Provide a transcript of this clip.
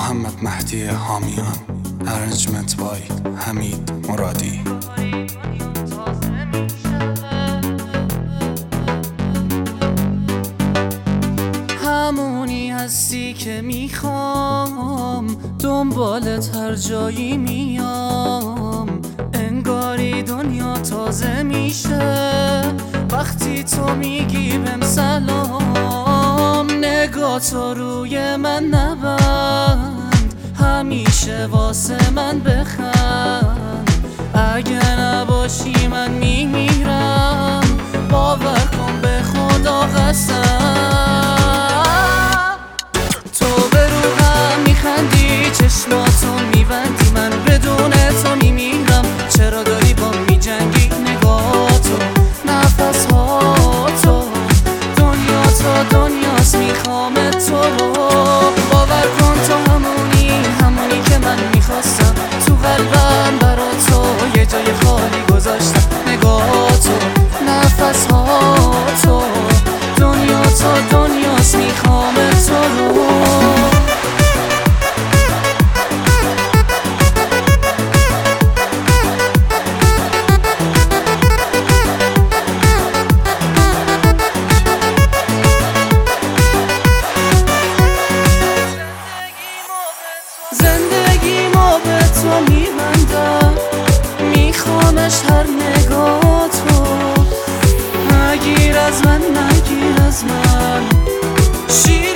محمد مهدی حامیان. ارنجمنت بای حمید مرادی. همونی هستی که میخوام، دنبالت هر جایی میام. انگاری دنیا تازه میشه وقتی تو میگی بهم سلام. نگاه تو روی من نبند، همیشه واسه من بخند. اگه نباشی من میمیرم، باور کن به خدا قسم. تو به روحم میخندی، چشماتو میبندی، من بدون تو میمیرم. چرا داری با میجنگی؟ نگاه تو، نفس ها تو، دنیا تو دنیاست، میخوام تو رو. باور کن تو همونی که من میخواستم. تو قلبم برا تو یه جای خالی گذاشتم. نگاه تو، نفس ها تو، دنیا تو دنیاست، میخوام تو رو. زندگیمو به تو میبندم، میخوامش هر نگاه تو. نگیر از من، نگیر از من.